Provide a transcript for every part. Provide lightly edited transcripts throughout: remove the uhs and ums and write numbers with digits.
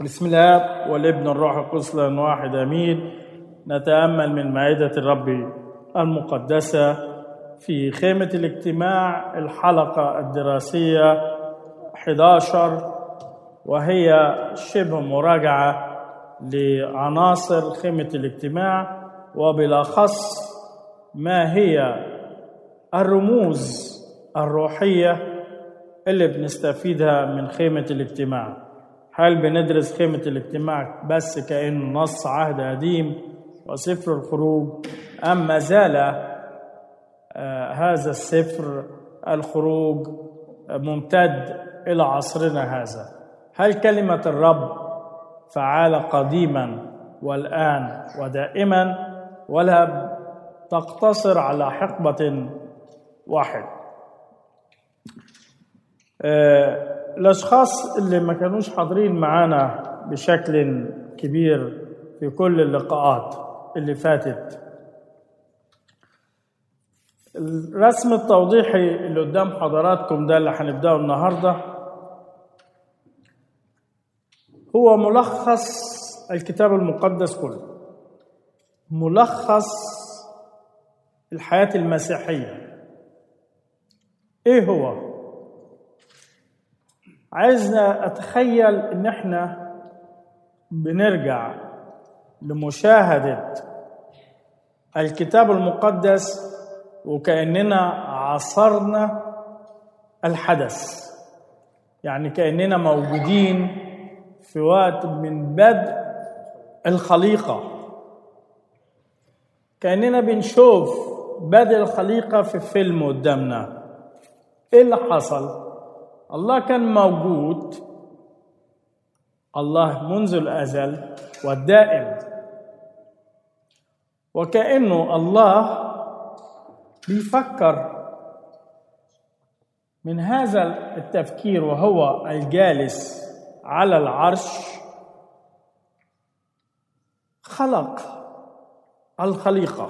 بسم الله والابن الروح القدس لأن واحد امين. نتامل من مائده الرب المقدسه في خيمه الاجتماع الحلقه الدراسيه 11، وهي شبه مراجعه لعناصر خيمه الاجتماع، وبالاخص ما هي الرموز الروحيه اللي بنستفيدها من خيمه الاجتماع. هل بندرس خيمة الاجتماع بس كأنه نص عهد قديم وسفر الخروج، أم ما زال هذا السفر الخروج ممتد إلى عصرنا هذا؟ هل كلمة الرب فعالة قديما والآن ودائما، ولا تقتصر على حقبة واحد؟ الأشخاص اللي ما كانوش حاضرين معانا بشكل كبير في كل اللقاءات اللي فاتت، الرسم التوضيحي اللي قدام حضراتكم ده اللي هنبدأه النهاردة هو ملخص الكتاب المقدس كله، ملخص الحياة المسيحية. ايه هو؟ عايزنا أتخيل إن إحنا بنرجع لمشاهدة الكتاب المقدس وكأننا عصرنا الحدث، يعني كأننا موجودين في وقت من بدء الخليقة، كأننا بنشوف بدء الخليقة في فيلم قدامنا. إيه اللي حصل؟ الله كان موجود، الله منذ الأزل والدائم، وكأنه الله بيفكر من هذا التفكير وهو الجالس على العرش خلق الخليقة.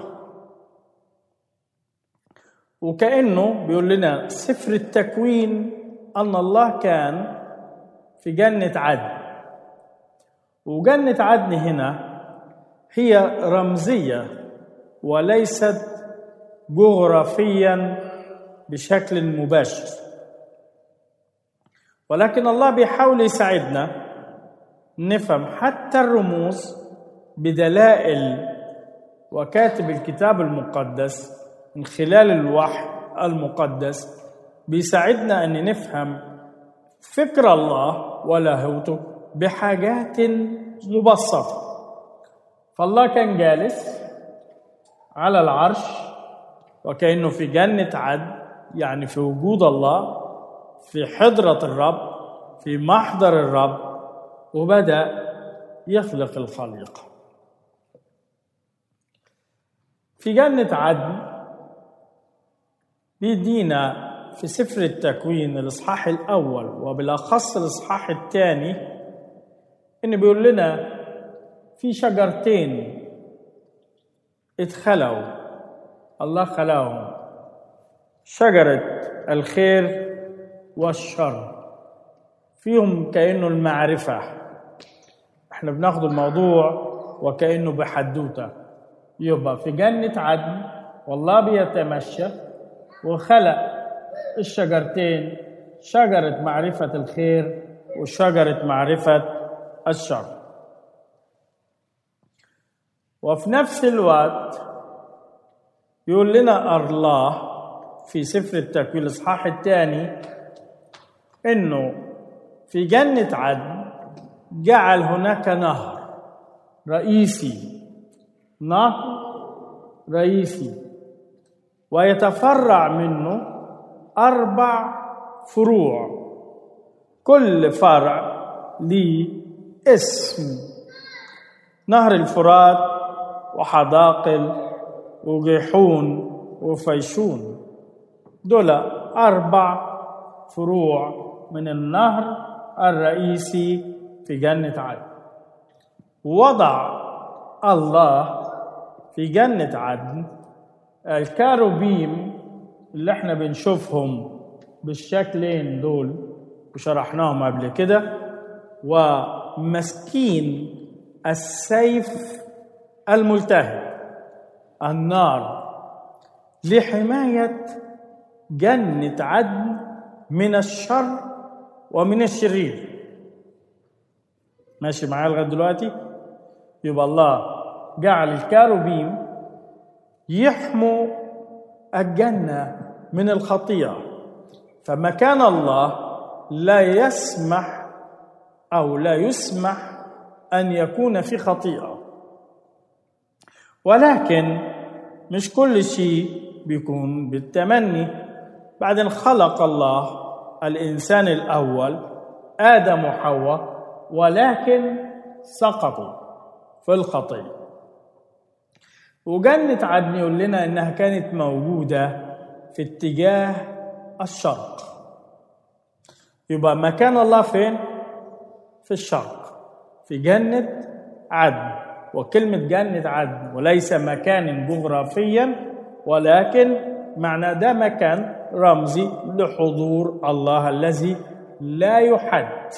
وكأنه بيقول لنا سفر التكوين أن الله كان في جنة عدن، وجنة عدن هنا هي رمزية وليست جغرافيا بشكل مباشر، ولكن الله بيحاول يساعدنا نفهم حتى الرموز بدلائل، وكاتب الكتاب المقدس من خلال الوحي المقدس بيساعدنا أن نفهم فكر الله ولاهوته بحاجات مبسطة. فالله كان جالس على العرش وكأنه في جنة عدن، يعني في وجود الله، في حضرة الرب، في محضر الرب، وبدأ يخلق الخليقة. في جنة عدن بيدينا في سفر التكوين الإصحاح الأول وبالأخص الإصحاح الثاني إن بيقول لنا في شجرتين اتخلقوا، الله خلقهم، شجرة الخير والشر، فيهم كأنه المعرفة. احنا بناخد الموضوع وكأنه بحدوتة، يبقى في جنة عدن والله بيتمشى وخلق الشجرتين، شجرة معرفة الخير وشجرة معرفة الشر. وفي نفس الوقت يقول لنا الله في سفر التكوين الإصحاح الثاني إنه في جنة عدن جعل هناك نهر رئيسي، نهر رئيسي، ويتفرع منه 4 فروع، كل فرع ليه اسم: نهر الفرات وحداقل وجيحون وفيشون. دول 4 فروع من النهر الرئيسي في جنة عدن. وضع الله في جنة عدن الكاروبيم اللي احنا بنشوفهم بالشكلين دول وشرحناهم قبل كده، وفي مسكين السيف الملتهب، النار، لحماية جنة عدن من الشر ومن الشرير. ماشي معايا لغاية دلوقتي؟ يبقى الله جعل الكاروبيم يحموا الجنة من الخطيئة، فمكان الله لا يسمح أو لا يسمح أن يكون في خطيئة. ولكن مش كل شيء بيكون بالتمني. بعدين خلق الله الإنسان الأول آدم وحواء، ولكن سقطوا في الخطيئة. وجنة عدن يقول لنا إنها كانت موجودة في اتجاه الشرق. يبقى مكان الله فين؟ في الشرق، في جنة عدن. وكلمة جنة عدن وليس مكان جغرافيا، ولكن معنى ده مكان رمزي لحضور الله الذي لا يحد.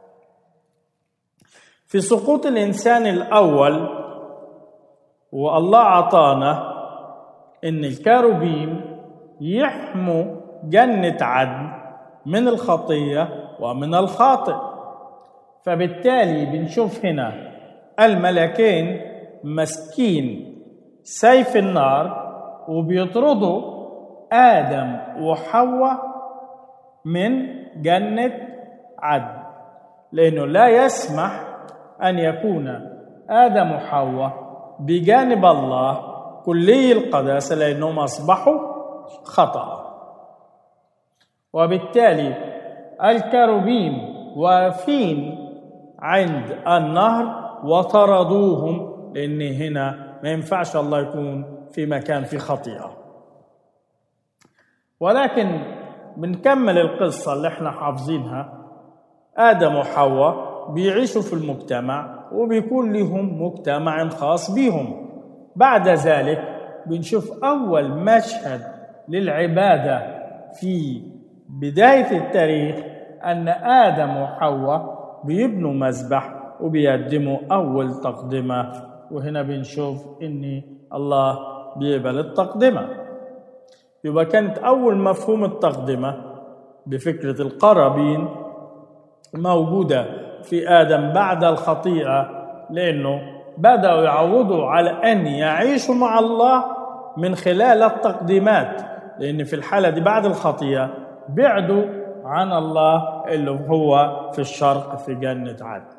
في سقوط الإنسان الأول والله عطانا إن الكاروبيم يحموا جنة عدن من الخطية ومن الخاطئ. فبالتالي بنشوف هنا الملكين مسكين سيف النار وبيطردوا آدم وحواء من جنة عدن، لأنه لا يسمح أن يكون آدم وحواء بجانب الله كلي القداسة، لأنهم أصبحوا خطأ. وبالتالي الكاروبيم واقفين عند النهر وطردوهم، لأن هنا ما ينفعش الله يكون في مكان في خطيئة. ولكن بنكمل القصة اللي احنا حافظينها. آدم وحواء بيعيشوا في المجتمع وبيكون لهم مجتمع خاص بيهم. بعد ذلك بنشوف أول مشهد للعبادة في بداية التاريخ، أن آدم وحواء بيبنوا مذبح وبيقدموا أول تقدمة. وهنا بنشوف إن الله بيقبل التقدمة. يبقى كانت أول مفهوم التقدمة بفكرة القرابين موجودة في آدم بعد الخطيئة، لأنه بدأوا يعودوا على أن يعيشوا مع الله من خلال التقديمات، لأن في الحالة دي بعد الخطيئة بعدوا عن الله اللي هو في الشرق في جنة عدن.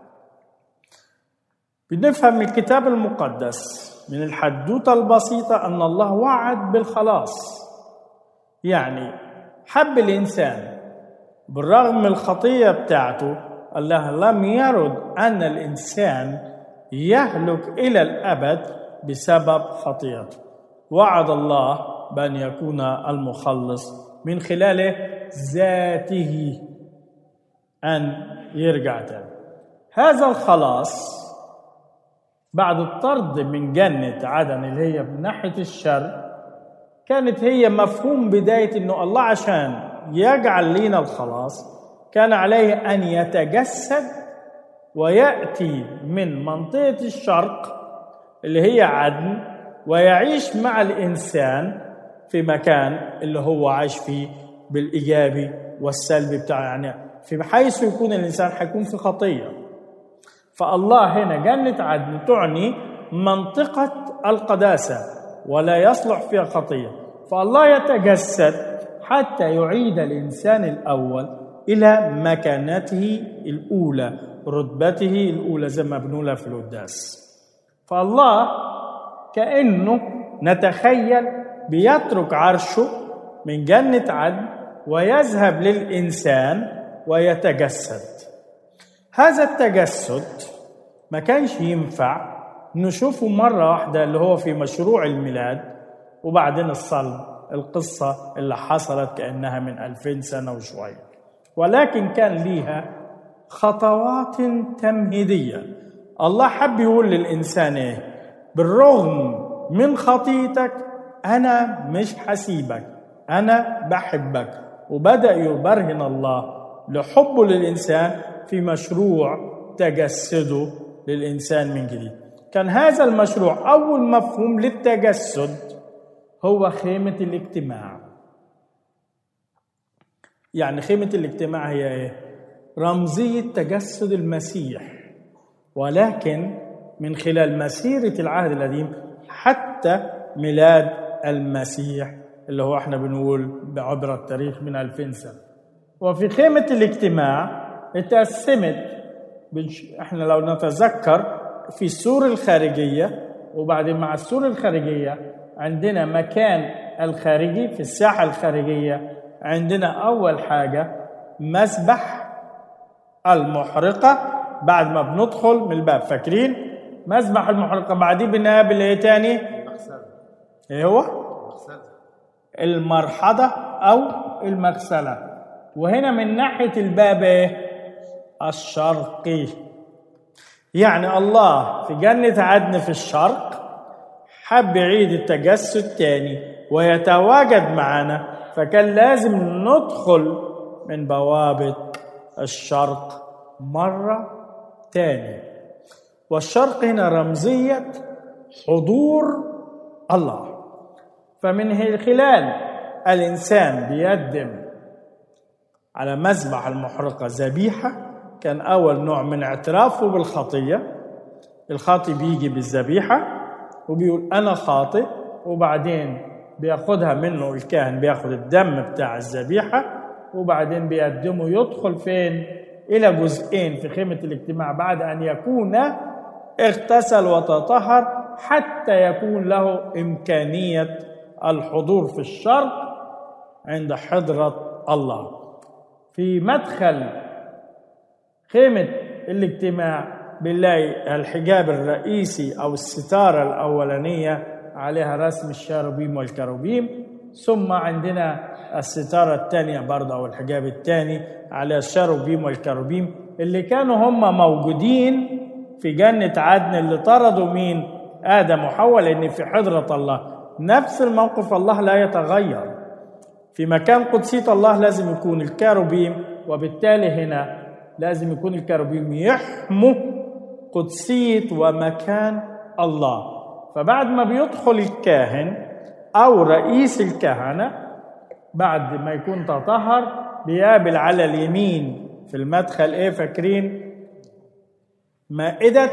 بنفهم من الكتاب المقدس من الحدوتة البسيطة أن الله وعد بالخلاص. يعني حب الإنسان بالرغم من الخطية بتاعته. الله لم يرد أن الإنسان يهلك إلى الأبد بسبب خطيئته. وعد الله بأن يكون المخلص من خلاله ذاته أن يرجع تاني. هذا الخلاص بعد الطرد من جنة عدن اللي هي من ناحية الشرق كانت هي مفهوم بداية إنه الله عشان يجعل لنا الخلاص كان عليه أن يتجسد ويأتي من منطقة الشرق اللي هي عدن ويعيش مع الإنسان في مكان اللي هو عايش فيه بالإيجابي والسلبي بتاعه، يعني في حيث يكون الإنسان حيكون في خطية. فالله هنا جنة عدن تعني منطقة القداسة ولا يصلح فيها خطية. فالله يتجسد حتى يعيد الإنسان الأول إلى مكانته الأولى، رتبته الأولى زي ما بنقولها في القداس. فالله كأنه نتخيل بيترك عرشه من جنة عدن ويذهب للإنسان ويتجسد. هذا التجسد ما كانش ينفع نشوفه مرة واحدة اللي هو في مشروع الميلاد وبعدين الصلب، القصة اللي حصلت كأنها من 2000 سنة وشوية، ولكن كان ليها خطوات تمهيدية. الله حب يقول للإنسان إيه؟ بالرغم من خطيتك أنا مش حسيبك، أنا بحبك. وبدأ يبرهن الله لحبه للإنسان في مشروع تجسده للإنسان من جديد. كان هذا المشروع أول مفهوم للتجسد هو خيمة الاجتماع. يعني خيمة الاجتماع هي إيه؟ رمزية تجسد المسيح، ولكن من خلال مسيرة العهد القديم حتى ميلاد المسيح اللي هو احنا بنقول بعبر التاريخ من 2000 سنة. وفي خيمة الاجتماع اتقسمت، احنا لو نتذكر في السور الخارجية، وبعدين مع السور الخارجية عندنا مكان الخارجي في الساحة الخارجية. عندنا أول حاجة مسبح المحرقة بعد ما بندخل من الباب، فاكرين مسبح المحرقة؟ بعديه بنقابل ايه تاني؟ ايه هو؟ المرحضة أو المغسلة. وهنا من ناحية الباب ايه؟ الشرقي. يعني الله في جنة عدن في الشرق حب يعيد التجسد تاني ويتواجد معنا، فكان لازم ندخل من بوابة الشرق مرة تاني. والشرق هنا رمزية حضور الله. فمن خلال الإنسان بيقدم على مذبح المحرقة ذبيحة، كان أول نوع من اعترافه بالخطية. الخاطئ بيجي بالذبيحة وبيقول أنا خاطئ، وبعدين بياخدها منه الكاهن، بياخد الدم بتاع الذبيحة وبعدين بيقدمه. يدخل فين؟ إلى جزئين في خيمة الاجتماع بعد أن يكون اغتسل وتطهر، حتى يكون له إمكانية الحضور في الشرق عند حضرة الله. في مدخل خيمة الاجتماع بنلاقي الحجاب الرئيسي أو الستارة الأولانية عليها رسم الشاروبيم والكروبيم، ثم عندنا الستارة الثانية برضه أو الحجاب الثاني على الشاروبيم والكروبيم اللي كانوا هم موجودين في جنة عدن، اللي طردوا مين؟ آدم وحواء، لأن في حضرة الله. نفس الموقف، الله لا يتغير. في مكان قدسية الله لازم يكون الكروبيم، وبالتالي هنا لازم يكون الكروبيم يحموا قدسية ومكان الله. فبعد ما بيدخل الكاهن أو رئيس الكهنة بعد ما يكون تطهر، بيقابل على اليمين في المدخل ايه؟ فاكرين؟ مائدة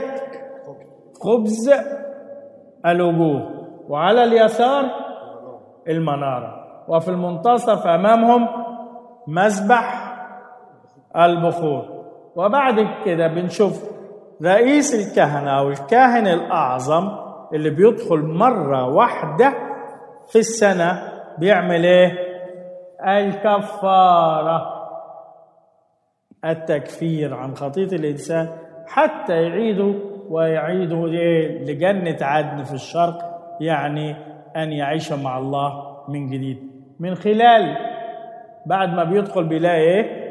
خبز الوجوه، وعلى اليسار المنارة، وفي المنتصف أمامهم مذبح البخور. وبعد كده بنشوف رئيس الكهنة أو الكاهن الأعظم اللي بيدخل مرة واحدة في السنة، بيعمل ايه؟ الكفارة، التكفير عن خطية الإنسان حتى يعيدوا ويعيدوا لجنة عدن في الشرق، يعني أن يعيش مع الله من جديد. من خلال بعد ما بيدخل بيلاقي ايه؟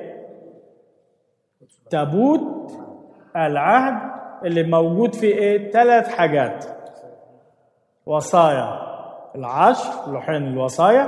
تابوت العهد اللي موجود فيه ايه؟ 3 حاجات: وصايا العشر، لوحين الوصايا،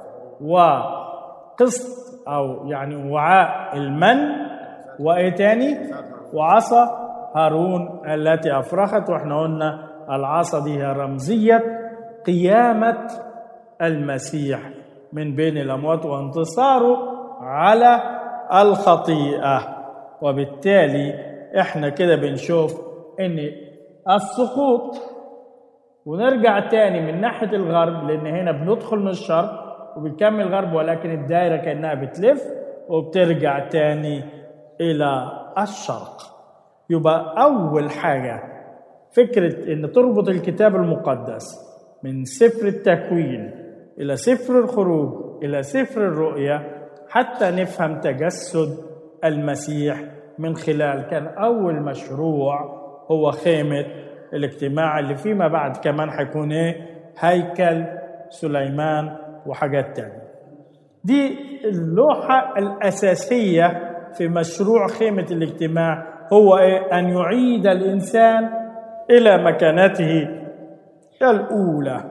وقسط أو يعني وعاء المن، وإيه تاني؟ وعصا هارون التي أفرخت. وإحنا قلنا العصا دي هي رمزية قيامة المسيح من بين الأموات وانتصاره على الخطيئة. وبالتالي إحنا كده بنشوف إن السقوط، ونرجع تاني من ناحية الغرب، لأن هنا بندخل من الشرق وبنكمل غرب، ولكن الدائرة كأنها بتلف وبترجع تاني إلى الشرق. يبقى أول حاجة فكرة إن تربط الكتاب المقدس من سفر التكوين إلى سفر الخروج إلى سفر الرؤيا حتى نفهم تجسد المسيح من خلال كان أول مشروع هو خيمة الاجتماع، اللي فيما بعد كمان حيكون ايه؟ هيكل سليمان وحاجات تانية. دي اللوحة الأساسية في مشروع خيمة الاجتماع، هو ايه؟ أن يعيد الإنسان إلى مكانته الأولى.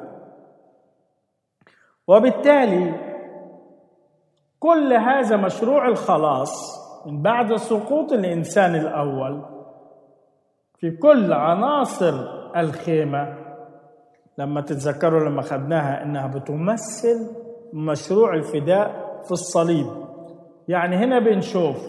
وبالتالي كل هذا مشروع الخلاص من بعد سقوط الإنسان الأول في كل عناصر الخيمة. لما تتذكروا لما خدناها إنها بتمثل مشروع الفداء في الصليب. يعني هنا بنشوف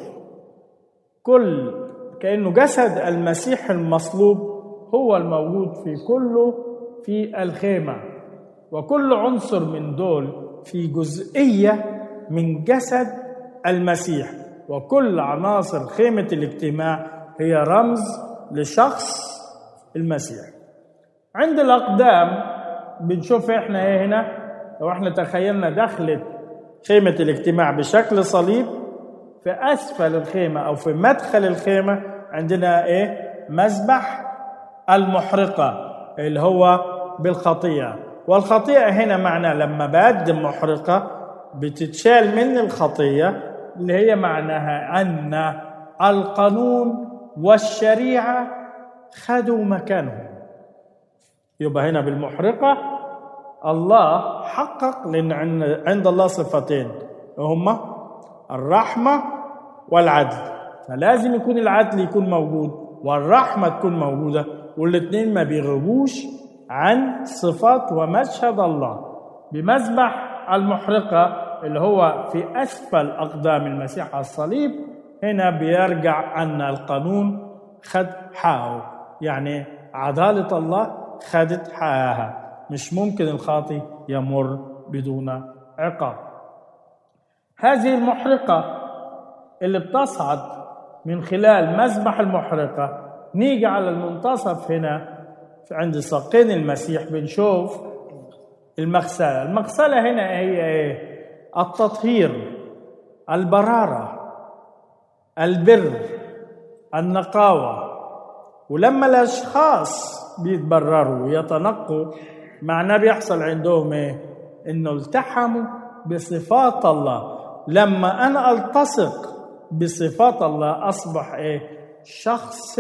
كأنه جسد المسيح المصلوب هو الموجود في كله في الخيمة، وكل عنصر من دول في جزئية من جسد المسيح، وكل عناصر خيمة الاجتماع هي رمز لشخص المسيح. عند الأقدام بنشوف إحنا إيه هنا. لو إحنا تخيلنا دخلت خيمة الاجتماع بشكل صليب، في أسفل الخيمة أو في مدخل الخيمة عندنا إيه؟ مذبح المحرقة اللي هو بالخطيئة. والخطيئة هنا معناه لما بقدم محرقة بتتشال من الخطية، اللي هي معناها أن القانون والشريعة خدوا مكانهم. يبقى هنا بالمحرقة الله حقق، لأن عند الله صفتين هما الرحمة والعدل، فلازم يكون العدل يكون موجود والرحمة تكون موجودة، والاثنين ما بيغيبوش عن صفات ومشهد الله. بمذبح المحرقة اللي هو في أسفل أقدام المسيح على الصليب، هنا بيرجع أن القانون خد حقه، يعني عدالة الله خدت حقها، مش ممكن الخاطئ يمر بدون عقاب. هذه المحرقة اللي بتصعد من خلال مذبح المحرقة، نيجي على المنتصف هنا عند ساقين المسيح بنشوف المغسلة. المغسلة هنا هي ايه؟ التطهير، البرارة، البر، النقاوة. ولما الأشخاص بيتبرروا ويتنقوا، معناه بيحصل عندهم ايه؟ انه التحموا بصفات الله. لما انا التصق بصفات الله اصبح ايه؟ شخص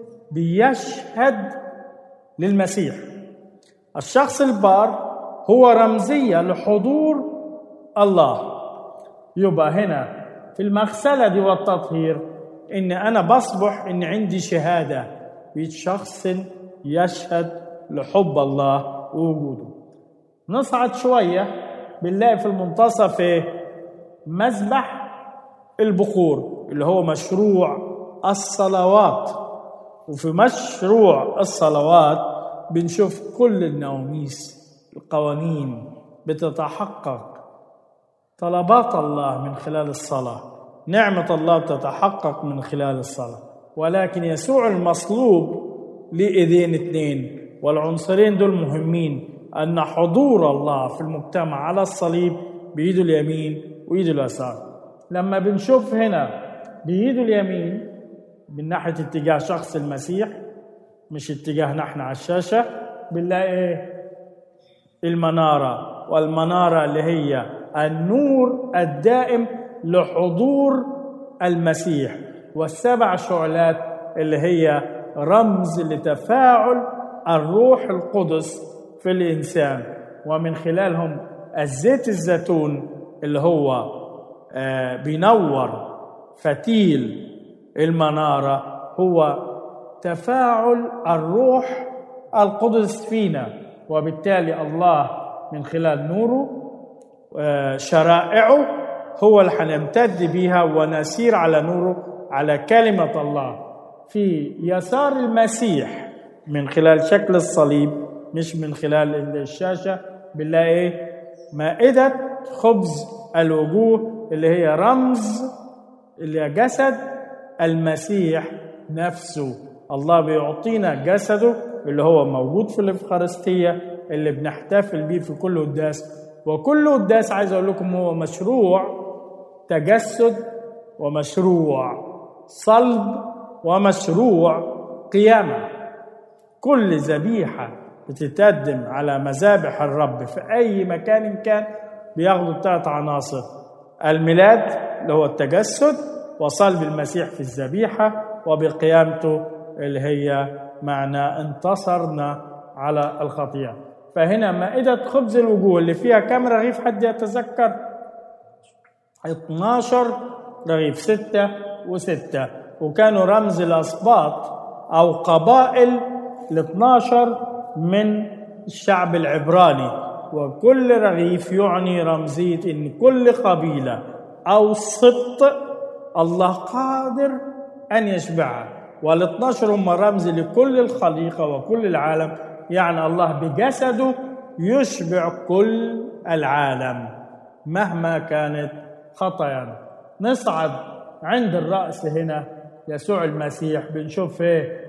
بيشهد للمسيح. الشخص البار هو رمزية لحضور الله. يبقى هنا في المغسلة دي والتطهير ان انا بصبح ان عندي شهادة بشخص يشهد لحب الله ووجوده. نصعد شوية بنلاقي في المنتصف مذبح البخور اللي هو مشروع الصلوات. وفي مشروع الصلوات بنشوف كل النواميس، القوانين بتتحقق، طلبات الله من خلال الصلاة، نعمة الله بتتحقق من خلال الصلاة. ولكن يسوع المصلوب لإيدين اثنين، والعنصرين دول مهمين، أن حضور الله في المجتمع على الصليب بإيده اليمين وإيده اليسار. لما بنشوف هنا بإيده اليمين من ناحية اتجاه شخص المسيح، مش اتجاهنا احنا على الشاشة، بنلاقي المنارة، والمنارة اللي هي النور الدائم لحضور المسيح، والسبع شعلات اللي هي رمز لتفاعل الروح القدس في الإنسان، ومن خلالهم الزيت الزيتون اللي هو بينور فتيل المنارة، هو تفاعل الروح القدس فينا. وبالتالي الله من خلال نوره شرائعه هو اللي هنمتد بيها ونسير على نوره، على كلمة الله في يسار المسيح من خلال شكل الصليب، مش من خلال الشاشة. بنلاقي مائدة خبز الوجوه اللي هي رمز اللي هي جسد المسيح نفسه. الله بيعطينا جسده اللي هو موجود في الإفخارستية اللي بنحتفل بيه في كل قداس. وكل قداس عايز أقول لكم هو مشروع تجسد ومشروع صلب ومشروع قيامة. كل ذبيحة بتتقدم على مذابح الرب في أي مكان كان بياخدوا 3 عناصر: الميلاد اللي هو التجسد، وصلب المسيح في الذبيحة، وبقيامته اللي هي معنى انتصرنا على الخطيئة. فهنا مائدة خبز الوجوه اللي فيها كم رغيف؟ حد يتذكر؟ 12 رغيف، 6 و6، وكانوا رمز الأسباط أو قبائل 12 من الشعب العبراني، وكل رغيف يعني رمزية إن كل قبيلة أو سبط الله قادر أن يشبعها، وال12 هم رمز لكل الخليقة وكل العالم، يعني الله بجسده يشبع كل العالم مهما كانت خطايانا. نصعد عند الرأس هنا يسوع المسيح، بنشوف ايه؟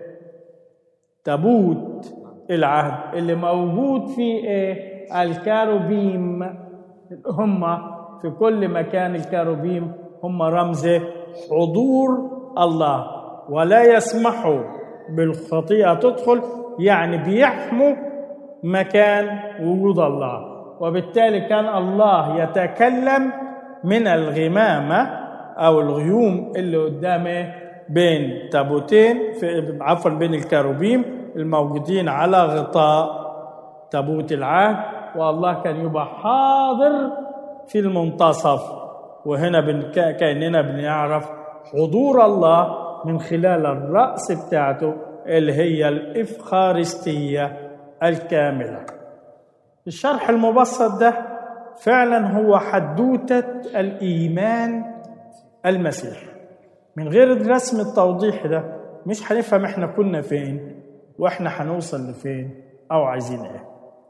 تابوت العهد اللي موجود فيه ايه؟ الكاروبيم. هم في كل مكان الكاروبيم هم رمز حضور الله، ولا يسمحوا بالخطيئة تدخل، يعني بيحموا مكان وجود الله. وبالتالي كان الله يتكلم من الغمامة أو الغيوم اللي قدامه بين تابوتين، بين الكاروبيم الموجودين على غطاء تابوت العهد، والله كان يبقى حاضر في المنتصف. وهنا كأننا بنعرف حضور الله من خلال الرأس بتاعته اللي هي الإفخارستية الكاملة. الشرح المبسط ده فعلا هو حدوتة الإيمان المسيح. من غير الرسم التوضيح ده مش هنفهم احنا كنا فين واحنا هنوصل لفين او عايزين ايه.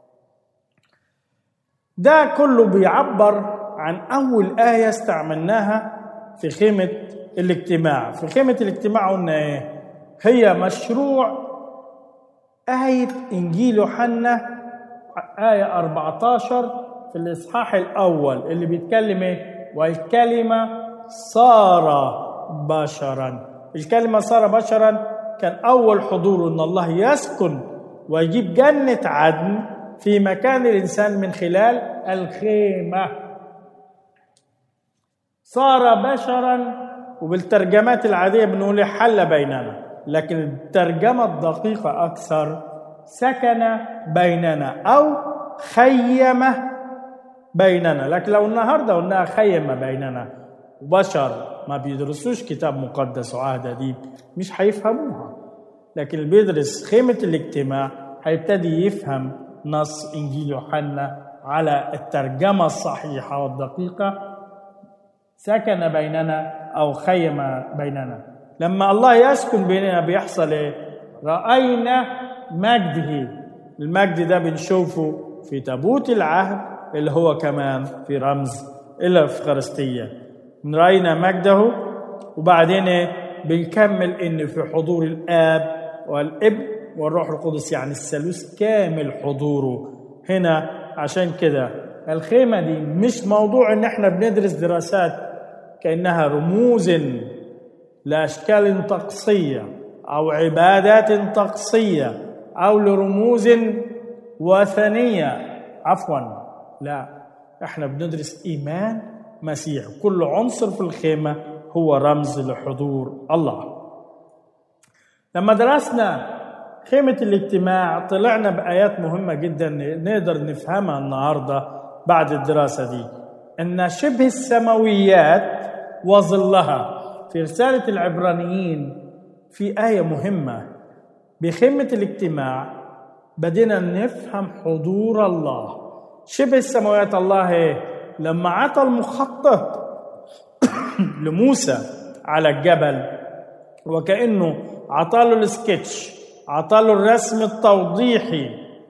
ده كله بيعبر عن اول آية استعملناها في خيمة الاجتماع. في خيمة الاجتماع قلنا ايه؟ هي مشروع آية إنجيل يوحنا آية 14 في الإصحاح الأول اللي بيتكلم ايه؟ والكلمة صار بشرا. الكلمة صار بشرا كان أول حضور إن الله يسكن ويجيب جنة عدن في مكان الإنسان من خلال الخيمة. صار بشرا، وبالترجمات العادية بنقول حل بيننا، لكن الترجمة الدقيقة أكثر سكن بيننا أو خيم بيننا. لكن لو النهاردة قلنا خيم بيننا، وبشر ما بيدرسوش كتاب مقدس وعهد قديم مش هيفهموها، لكن اللي بيدرس خيمة الاجتماع هيبتدي يفهم نص إنجيل يوحنا على الترجمة الصحيحة والدقيقة. سكن بيننا أو خيم بيننا. لما الله يسكن بيننا بيحصل إيه؟ رأينا مجده. المجد ده بنشوفه في تابوت العهد اللي هو كمان في رمز الإفخارستية. رأينا مجده، وبعدين بنكمل إن في حضور الآب والابن والروح القدس، يعني الثالوث كامل حضوره هنا. عشان كده الخيمة دي مش موضوع إن احنا بندرس دراسات كأنها رموز لأشكال طقسية أو عبادات طقسية أو لرموز وثنية، عفوا، لا، احنا بندرس إيمان مسيح. كل عنصر في الخيمة هو رمز لحضور الله. لما درسنا خيمة الاجتماع طلعنا بآيات مهمة جدا نقدر نفهمها النهاردة بعد الدراسة دي، أن شبه السماويات وظلها. في رسالة العبرانيين في آية مهمة بخيمة الاجتماع بدينا نفهم حضور الله. شبه السماويات الله ايه؟ لما عطى المخطط لموسى على الجبل، وكأنه عطاله السكتش، عطاله الرسم التوضيحي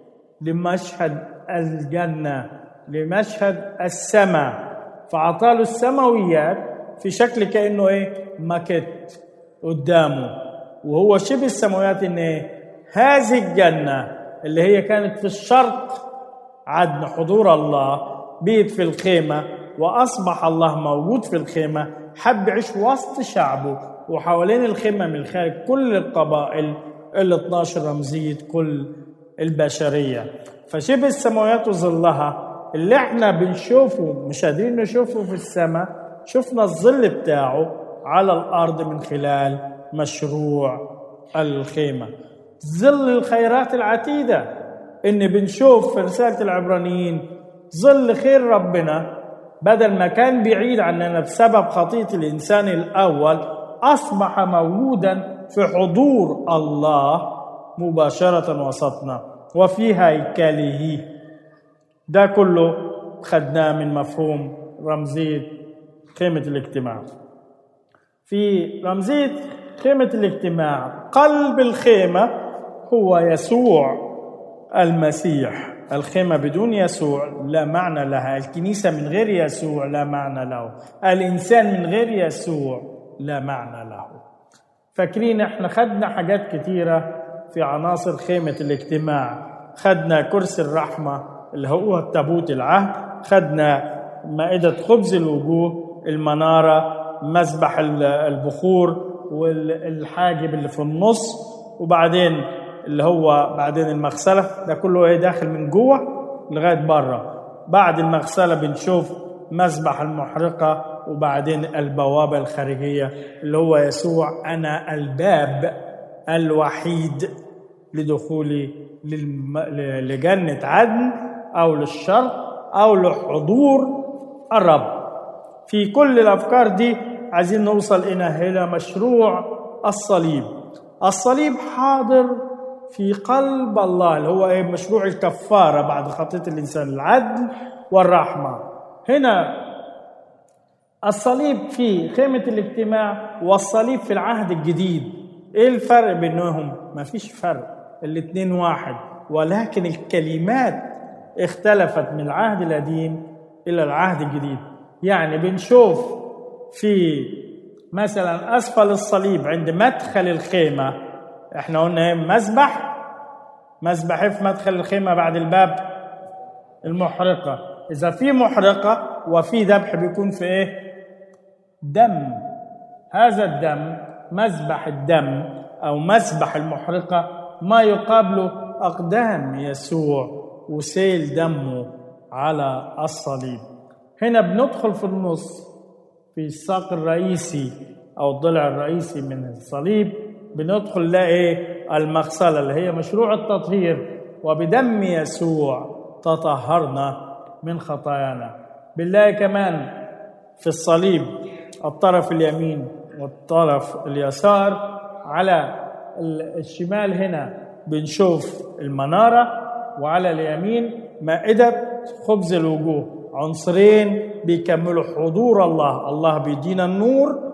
لمشهد الجنة، لمشهد السماء، فعطاله السماويات في شكل كأنه ايه؟ ماكت قدامه. وهو شبه السماويات ان ايه؟ هذه الجنة اللي هي كانت في الشرق عدن حضور الله بيت في الخيمة، وأصبح الله موجود في الخيمة، حب يعيش وسط شعبه وحوالين الخيمة من الخارج كل القبائل 12 رمزية كل البشرية. فشبه السماوات وظلها اللي احنا بنشوفه مش قادرين نشوفه في السماء، شفنا الظل بتاعه على الأرض من خلال مشروع الخيمة. ظل الخيرات العتيدة إن بنشوف في رسالة العبرانيين ظل خير ربنا بدل ما كان بعيد عننا بسبب خطية الإنسان الأول أصبح موجودا في حضور الله مباشرة وسطنا وفي هيكله. ده كله خدناه من مفهوم رمزية خيمة الاجتماع. في رمزية خيمة الاجتماع قلب الخيمة هو يسوع المسيح. الخيمة بدون يسوع لا معنى لها، الكنيسة من غير يسوع لا معنى له، الإنسان من غير يسوع لا معنى له. فاكرين احنا خدنا حاجات كتيرة في عناصر خيمة الاجتماع. خدنا كرسي الرحمة اللي هو التابوت العهد، خدنا مائدة خبز الوجوه، المنارة، مسبح البخور والحاجب اللي في النص، وبعدين اللي هو بعدين المغسلة. ده كله داخل من جوه لغاية بره. بعد المغسلة بنشوف مسبح المحرقة، وبعدين البوابة الخارجية اللي هو يسوع أنا الباب الوحيد لدخولي لجنة عدن أو للشرق أو لحضور الرب. في كل الأفكار دي عايزين نوصل إلى مشروع الصليب. الصليب حاضر في قلب الله اللي هو مشروع الكفارة بعد خطية الإنسان، العدل والرحمة. هنا الصليب في خيمة الاجتماع والصليب في العهد الجديد. ايه الفرق بينهم؟ ما فيش فرق، الاتنين واحد، ولكن الكلمات اختلفت من العهد القديم إلى العهد الجديد. يعني بنشوف في مثلا أسفل الصليب عند مدخل الخيمة، احنا قلنا مسبح في مدخل الخيمة بعد الباب المحرقة. إذا في محرقة وفي ذبح بيكون في ايه؟ دم. هذا الدم مسبح الدم أو مسبح المحرقة ما يقابله أقدام يسوع وسيل دمه على الصليب. هنا بندخل في النص في الساق الرئيسي أو الضلع الرئيسي من الصليب، بندخل نلاقي المغسلة اللي هي مشروع التطهير، وبدم يسوع تطهرنا من خطايانا. بالله كمان في الصليب الطرف اليمين والطرف اليسار، على الشمال هنا بنشوف المنارة، وعلى اليمين مائدة خبز الوجوه. عنصرين بيكملوا حضور الله. الله بيدينا النور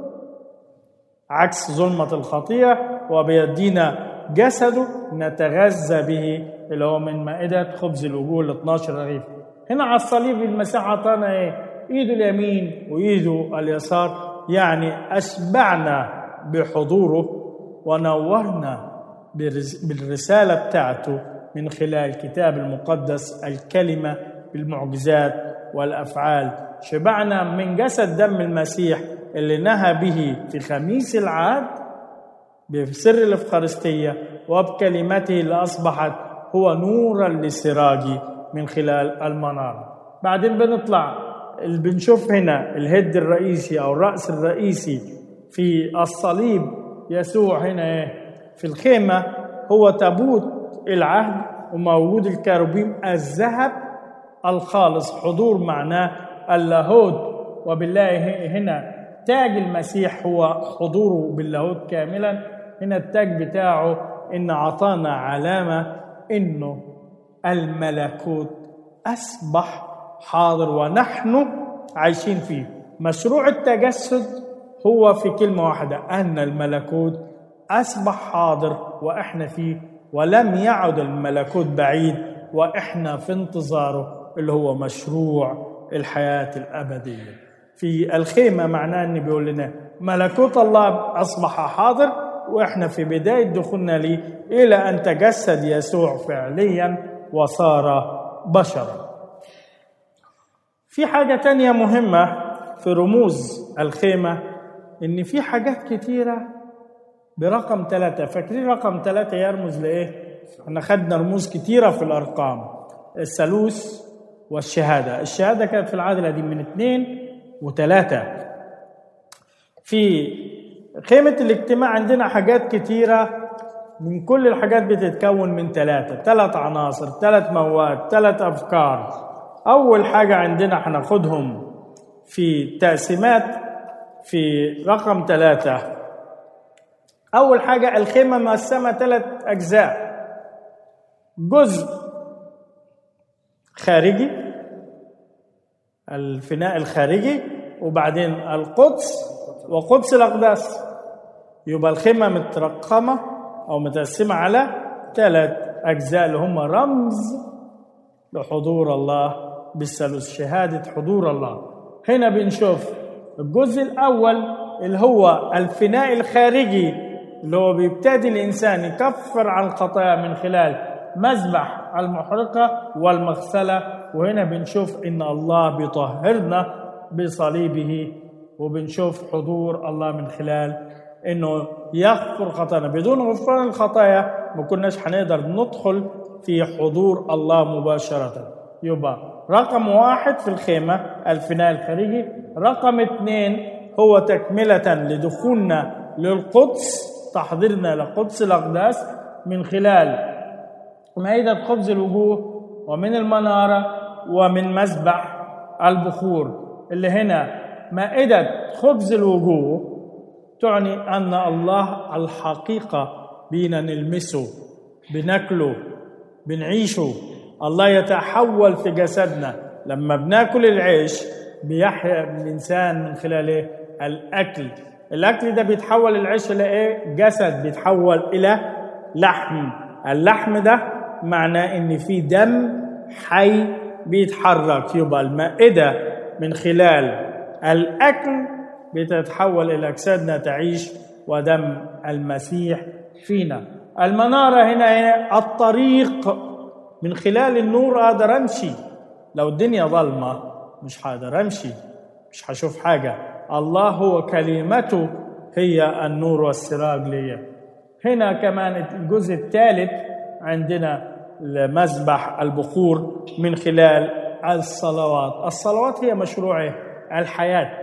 عكس ظلمة الخطية، وبيدينا جسده نتغذى به اللي هو من مائدة خبز الوجوه ال 12 رغيف. هنا على الصليب المسيح عطانا ايده اليمين وايده اليسار، يعني اشبعنا بحضوره ونورنا بالرسالة بتاعته من خلال الكتاب المقدس، الكلمة بالمعجزات والأفعال. شبعنا من جسد دم المسيح اللي نهى به في خميس العهد بسر الإفخارستية، وبكلمته اللي أصبحت هو نورا لسراجي من خلال المنارة. بعدين بنطلع بنشوف هنا الهد الرئيسي أو الرأس الرئيسي في الصليب. يسوع هنا في الخيمة هو تابوت العهد، وموجود الكاروبيم الذهب الخالص، حضور معناه اللاهوت. وبالله هنا تاج المسيح هو حضوره باللاهوت كاملا. هنا التاج بتاعه إن عطانا علامة إنه الملكوت أصبح حاضر ونحن عايشين فيه. مشروع التجسد هو في كلمة واحدة، أن الملكوت أصبح حاضر وإحنا فيه، ولم يعد الملكوت بعيد وإحنا في انتظاره، اللي هو مشروع الحياة الأبدية. في الخيمة معناه أن بيقول لنا ملكوت الله أصبح حاضر، وإحنا في بداية دخولنا ليه إلى أن تجسد يسوع فعليا وصار بشرا. في حاجة تانية مهمة في رموز الخيمة، إن في حاجات كتيرة برقم 3. فاكرين رقم 3 يرمز لإيه؟ احنا خدنا رموز كتيرة في الأرقام، الثالوث والشهادة. الشهادة كانت في العهد القديم من 2 و3. في خيمة الاجتماع عندنا حاجات كتيرة، من كل الحاجات بتتكون من 3 عناصر، 3 مواد، 3 أفكار. أول حاجة عندنا هناخدهم في تقسيمات في رقم 3 أول حاجة الخيمة مقسمة 3 أجزاء، جزء خارجي، الفناء الخارجي، وبعدين القدس وقدس الأقداس. يبقى الخيمة مترقمة أو متقسمة على 3 أجزاء اللي هم رمز لحضور الله بالثالوث، شهادة حضور الله. هنا بنشوف الجزء الأول اللي هو الفناء الخارجي، اللي هو بيبتدي الإنسان يكفر عن الخطايا من خلال مذبح المحرقة والمغسلة. وهنا بنشوف إن الله بيطهرنا بصليبه، وبنشوف حضور الله من خلال إنه يغفر خطايانا. بدون غفران الخطايا ما كناش هنقدر ندخل في حضور الله مباشرة. يبقى رقم 1 في الخيمة الفناء الخارجي. رقم 2 هو تكملة لدخولنا للقدس، تحضيرنا لقدس الأقداس من خلال مائدة خبز الوجوه ومن المنارة ومن مذبح البخور. اللي هنا مائدة خبز الوجوه تعني أن الله الحقيقة بينا نلمسه، بناكله، بنعيشه. الله يتحول في جسدنا. لما بناكل العيش بيحيا الإنسان من خلال إيه؟ الأكل. الأكل ده بيتحول العيش إلى إيه؟ جسد، بيتحول إلى لحم. اللحم ده معناه إن في دم حي بيتحرك. يبقى المائدة من خلال الأكل بتتحول إلى أجسادنا تعيش ودم المسيح فينا. المنارة هنا الطريق، من خلال النور أقدر أمشي. لو الدنيا ظلمة مش هقدر أمشي، مش هشوف حاجة. الله هو كلمته هي النور والسراج لي. هنا كمان الجزء الثالث عندنا مذبح البخور من خلال الصلوات. الصلوات هي مشروع الحياة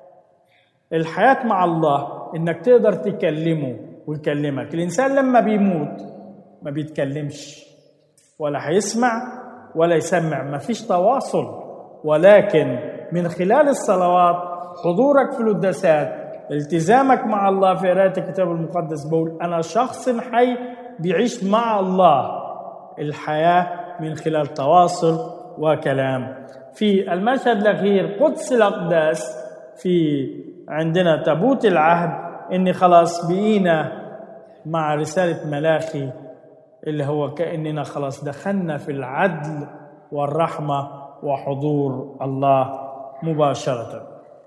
مع الله، إنك تقدر تكلمه ويكلمك. الإنسان لما بيموت ما بيتكلمش ولا هيسمع ولا يسمع، ما فيش تواصل. ولكن من خلال الصلوات، حضورك في القداسات، التزامك مع الله في قراءة الكتاب المقدس، بقول أنا شخص حي بيعيش مع الله الحياة من خلال تواصل وكلام. في المشهد الأخير قدس الأقداس، في عندنا تابوت العهد، إن خلاص بقينا مع رسالة ملاخي اللي هو كأننا خلاص دخلنا في العدل والرحمة وحضور الله مباشرة.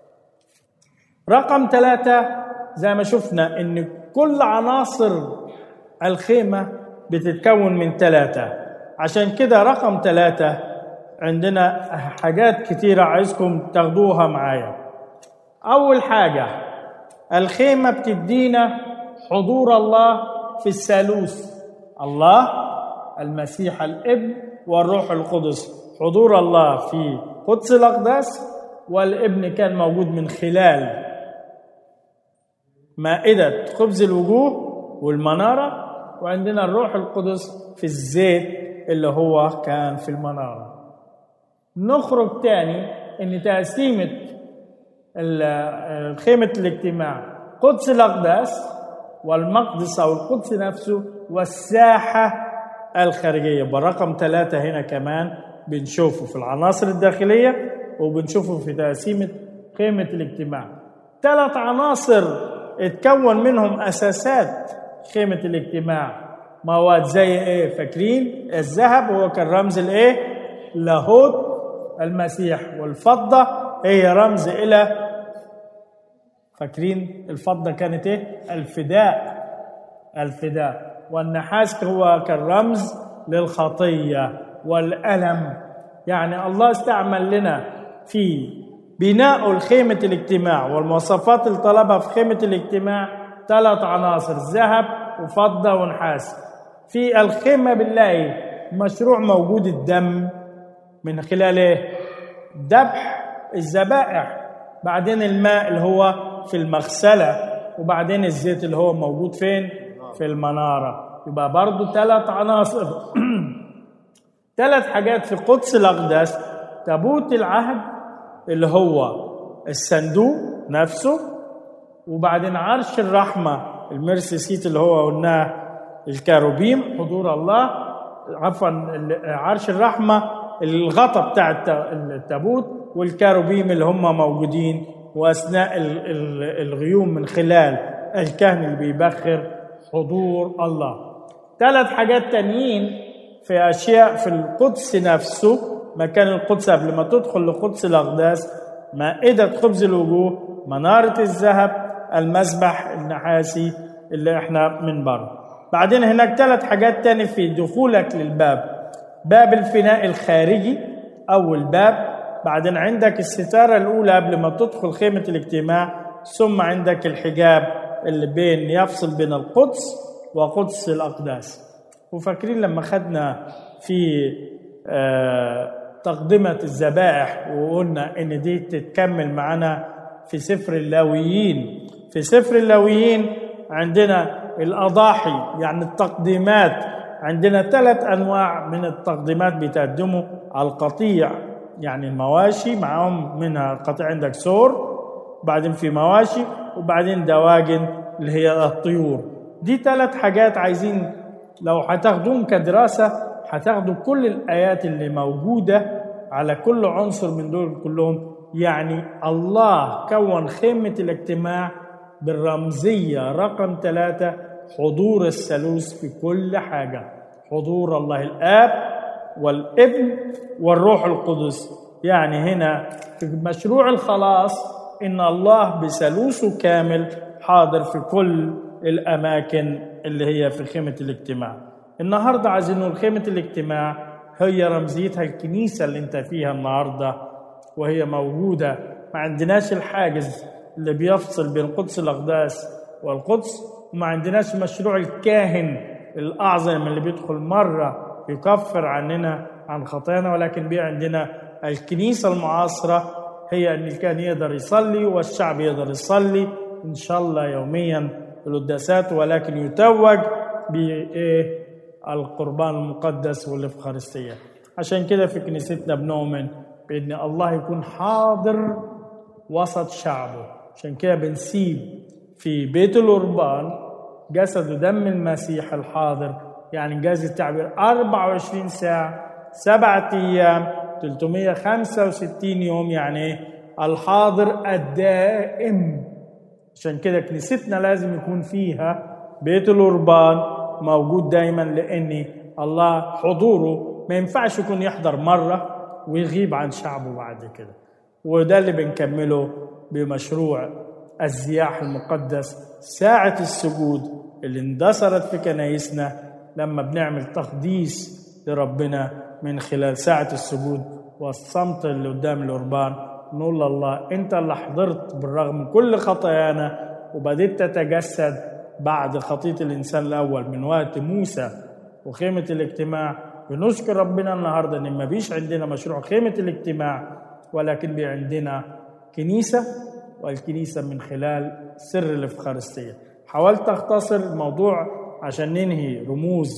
رقم 3 زي ما شفنا إن كل عناصر الخيمة بتتكون من 3، عشان كده رقم 3 عندنا حاجات كتيرة عايزكم تاخدوها معايا. أول حاجة الخيمة بتدينا حضور الله في الثالوث، الله المسيح الابن والروح القدس. حضور الله في قدس الأقداس، والابن كان موجود من خلال مائدة خبز الوجوه والمنارة، وعندنا الروح القدس في الزيت اللي هو كان في المنارة. نخرج تاني ان تقسيمة خيمة الاجتماع قدس الأقداس والمقدس أو القدس نفسه والساحة الخارجية. برقم 3 هنا كمان بنشوفه في العناصر الداخلية، وبنشوفه في تقسيمة خيمة الاجتماع. 3 عناصر اتكون منهم أساسات خيمة الاجتماع. مواد زي ايه؟ فاكرين الذهب هو كان رمز الايه؟ لاهوت المسيح، والفضة هي رمز إلى، فاكرين الفضة كانت ايه؟ الفداء. والنحاس هو كان رمز للخطية والألم. يعني الله استعمل لنا في بناء الخيمة الاجتماع والمواصفات اللي طلبها في خيمة الاجتماع 3 عناصر: ذهب وفضة ونحاس. في الخيمة بالله مشروع موجود الدم من خلال ايه؟ ذبح الذبائح، بعدين الماء اللي هو في المغسلة، وبعدين الزيت اللي هو موجود فين؟ في المنارة. يبقى برضو 3 عناصر 3 حاجات في قدس الأقداس: تابوت العهد اللي هو الصندوق نفسه، وبعدين عرش الرحمة الميرسي سيت اللي هو قلناه الكاروبيم حضور الله، عفوا عرش الرحمة الغطاء بتاع التابوت، والكاروبيم اللي هم موجودين وأثناء الغيوم من خلال الكهن اللي بيبخر حضور الله. 3 حاجات تانيين في أشياء في القدس نفسه، مكان القدس قبل ما تدخل لقدس الأقداس: مائدة خبز الوجوه، منارة الذهب، المسبح النحاسي اللي احنا من بره. بعدين هناك 3 حاجات تاني في دخولك للباب: باب الفناء الخارجي أول باب، بعدين عندك الستارة الأولى قبل ما تدخل خيمة الاجتماع، ثم عندك الحجاب اللي يفصل بين القدس وقدس الأقداس. وفاكرين لما خدنا في تقدمة الذبائح وقلنا إن دي تتكمل معنا في سفر اللاويين. في سفر اللاويين عندنا الأضاحي يعني التقديمات، عندنا 3 أنواع من التقديمات بيتقدموا على القطيع، يعني المواشي معهم منها قطيع، عندك سور، بعدين في مواشي، وبعدين دواجن اللي هي الطيور. دي 3 حاجات عايزين لو هتاخدوهم كدراسة هتاخدوا كل الآيات اللي موجودة على كل عنصر من دول كلهم. يعني الله كون خيمة الاجتماع بالرمزية رقم 3 حضور الثالوث في كل حاجة، حضور الله الآب والابن والروح القدس. يعني هنا في مشروع الخلاص إن الله بثالوثه كامل حاضر في كل الأماكن اللي هي في خيمة الاجتماع. النهاردة عايزين نقول خيمة الاجتماع هي رمزيتها الكنيسة اللي انت فيها النهاردة، وهي موجودة. ما عندناش الحاجز اللي بيفصل بين قدس الأقداس والقدس، وما عندناش مشروع الكاهن الأعظم اللي بيدخل مرة يكفر عننا عن خطايانا، ولكن بي عندنا الكنيسة المعاصرة هي أن الكاهن يقدر يصلي والشعب يقدر يصلي إن شاء الله يوميا القداسات، ولكن يتوج بالقربان المقدس والإفخارستية. عشان كده في كنيستنا بنؤمن بأن الله يكون حاضر وسط شعبه. عشان كده بنسيب في بيت القربان جسد ودم المسيح الحاضر، يعني جاز التعبير 24 ساعة 7 أيام 365 يوم، يعني الحاضر الدائم. عشان كده كنيستنا لازم يكون فيها بيت القربان موجود دايما، لأن الله حضوره ما ينفعش يكون يحضر مرة ويغيب عن شعبه بعد كده. وده اللي بنكمله بمشروع الزياح المقدس، ساعة السجود اللي اندثرت في كنايسنا لما بنعمل تقديس لربنا من خلال ساعة السجود والصمت اللي قدام القربان. نقول لله انت اللي حضرت بالرغم من كل خطايانا وبدأت تتجسد بعد خطية الإنسان الأول من وقت موسى وخيمة الاجتماع. بنشكر ربنا النهاردة ان ما بيش عندنا مشروع خيمة الاجتماع، ولكن بي عندنا كنيسة، والكنيسة من خلال سر الإفخارستية. حاولت أختصر الموضوع عشان ننهي رموز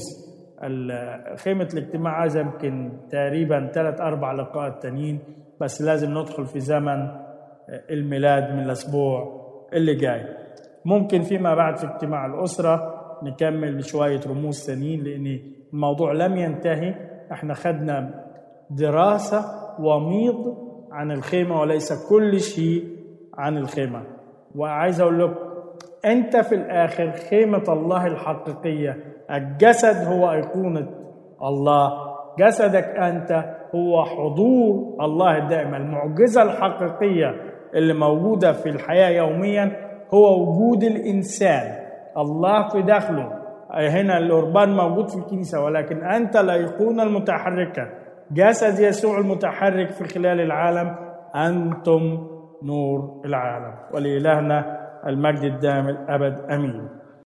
خيمة الاجتماع، عايز يمكن تقريبا 3-4 لقاءات تانيين، بس لازم ندخل في زمن الميلاد من الأسبوع اللي جاي. ممكن فيما بعد في اجتماع الأسرة نكمل بشوية رموز تانيين، لأن الموضوع لم ينتهي. احنا خدنا دراسة وميض عن الخيمة وليس كل شيء عن الخيمة. وعايز أقول لك أنت في الآخر خيمة الله الحقيقية. الجسد هو أيقونة الله، جسدك أنت هو حضور الله الدائم. المعجزة الحقيقية اللي موجودة في الحياة يوميا هو وجود الإنسان، الله في داخله. هنا القربان موجود في الكنيسة، ولكن أنت الأيقونة المتحركة، جسد يسوع المتحرك في خلال العالم. أنتم نور العالم. ولإلهنا المجد الدائم الأبد. أمين.